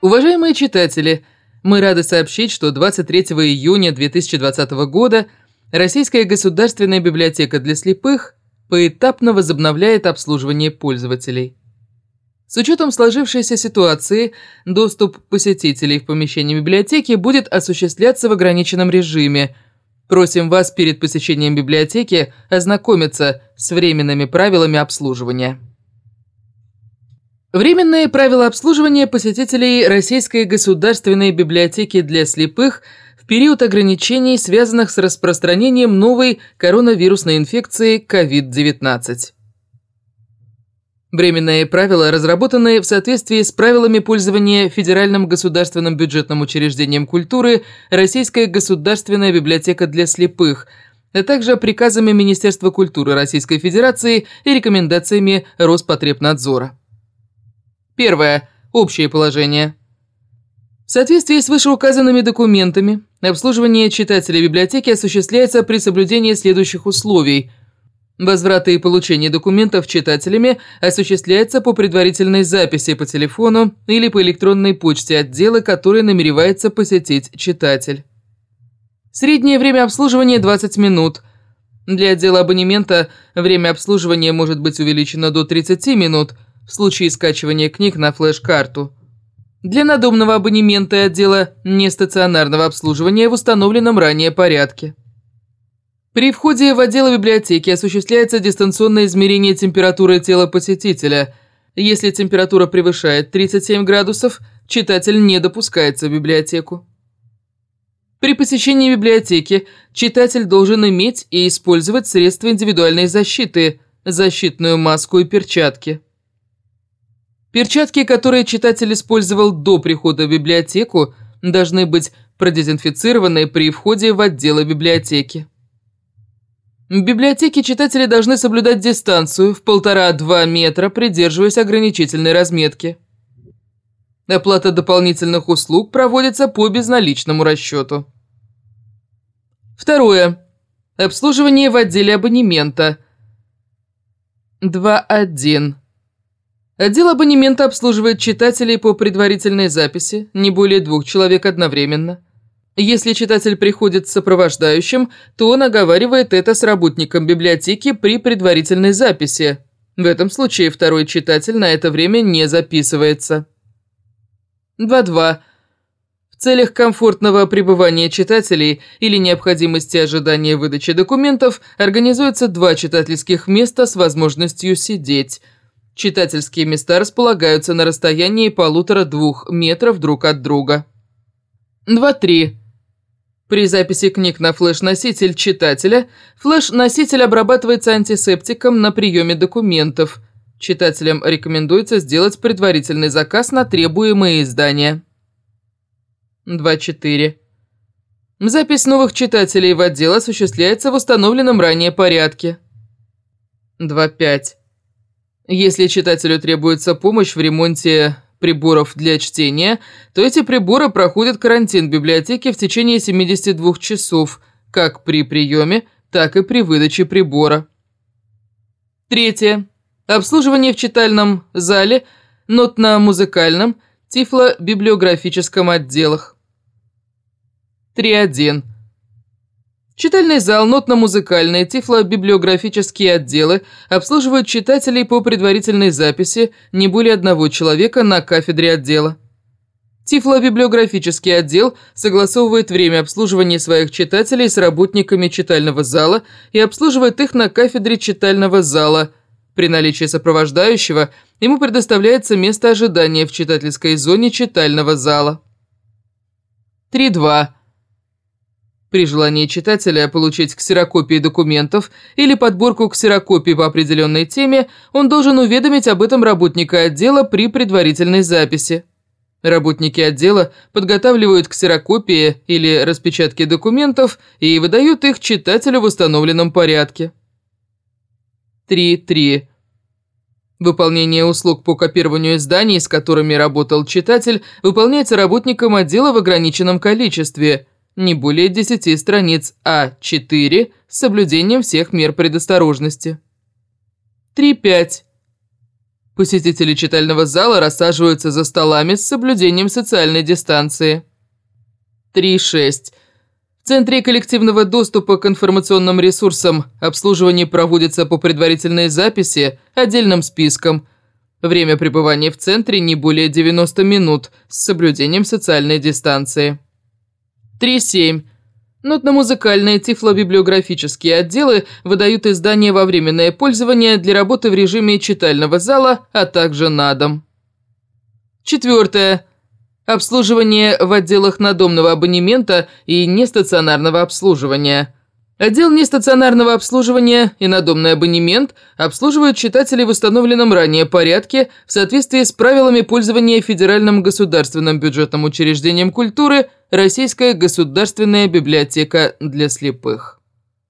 Уважаемые читатели, мы рады сообщить, что 23 июня 2020 года Российская государственная библиотека для слепых поэтапно возобновляет обслуживание пользователей. С учетом сложившейся ситуации, доступ посетителей в помещение библиотеки будет осуществляться в ограниченном режиме. Просим вас перед посещением библиотеки ознакомиться с временными правилами обслуживания. Временные правила обслуживания посетителей Российской государственной библиотеки для слепых в период ограничений, связанных с распространением новой коронавирусной инфекции COVID-19. Временные правила разработаны в соответствии с правилами пользования Федеральным государственным бюджетным учреждением культуры Российская государственная библиотека для слепых, а также приказами Министерства культуры Российской Федерации и рекомендациями Роспотребнадзора. Первое. Общее положение. В соответствии с вышеуказанными документами, обслуживание читателей библиотеки осуществляется при соблюдении следующих условий. Возврат и получение документов читателями осуществляется по предварительной записи по телефону или по электронной почте отдела, который намеревается посетить читатель. Среднее время обслуживания 20 минут. Для отдела абонемента время обслуживания может быть увеличено до 30 минут в случае скачивания книг на флеш-карту. Для надомного абонемента и отдела нестационарного обслуживания в установленном ранее порядке. При входе в отдел библиотеки осуществляется дистанционное измерение температуры тела посетителя. Если температура превышает 37 градусов, читатель не допускается в библиотеку. При посещении библиотеки читатель должен иметь и использовать средства индивидуальной защиты, защитную маску и перчатки. Перчатки, которые читатель использовал до прихода в библиотеку, должны быть продезинфицированы при входе в отделы библиотеки. В библиотеке читатели должны соблюдать дистанцию в 1,5–2 метра, придерживаясь ограничительной разметки. Оплата дополнительных услуг проводится по безналичному расчету. Второе. Обслуживание в отделе абонемента. 2.1. Отдел абонемента обслуживает читателей по предварительной записи, не более 2 человек одновременно. Если читатель приходит с сопровождающим, то он оговаривает это с работником библиотеки при предварительной записи. В этом случае второй читатель на это время не записывается. 2.2. В целях комфортного пребывания читателей или необходимости ожидания выдачи документов организуется 2 читательских места с возможностью сидеть. Читательские места располагаются на расстоянии 1,5–2 метров друг от друга. 2.3. При записи книг на флеш-носитель читателя, флеш-носитель обрабатывается антисептиком на приеме документов. Читателям рекомендуется сделать предварительный заказ на требуемые издания. 2.4. Запись новых читателей в отдел осуществляется в установленном ранее порядке. 2.5. Если читателю требуется помощь в ремонте приборов для чтения, то эти приборы проходят карантин в библиотеке в течение 72 часов, как при приеме, так и при выдаче прибора. Третье. Обслуживание в читальном зале, нотно-музыкальном, тифло-библиографическом отделах. 3.1. Читальный зал, нотно-музыкальные, тифло-библиографические отделы обслуживают читателей по предварительной записи не более 1 человека на кафедре отдела. Тифло-библиографический отдел согласовывает время обслуживания своих читателей с работниками читального зала и обслуживает их на кафедре читального зала. При наличии сопровождающего ему предоставляется место ожидания в читательской зоне читального зала. 3.2. При желании читателя получить ксерокопии документов или подборку ксерокопий по определенной теме, он должен уведомить об этом работника отдела при предварительной записи. Работники отдела подготавливают ксерокопии или распечатки документов и выдают их читателю в установленном порядке. 3.3. Выполнение услуг по копированию изданий, с которыми работал читатель, выполняется работником отдела в ограниченном количестве – не более 10 страниц А4 с соблюдением всех мер предосторожности. 3.5. Посетители читального зала рассаживаются за столами с соблюдением социальной дистанции. 3.6. В Центре коллективного доступа к информационным ресурсам обслуживание проводится по предварительной записи отдельным списком. Время пребывания в центре не более 90 минут с соблюдением социальной дистанции. 3.7. Нотно-музыкальные тифлобиблиографические отделы выдают издания во временное пользование для работы в режиме читального зала, а также на дом. 4. Обслуживание в отделах надомного абонемента и нестационарного обслуживания. Отдел нестационарного обслуживания и надомный абонемент обслуживают читателей в установленном ранее порядке в соответствии с правилами пользования Федеральным государственным бюджетным учреждением культуры «Российская государственная библиотека для слепых».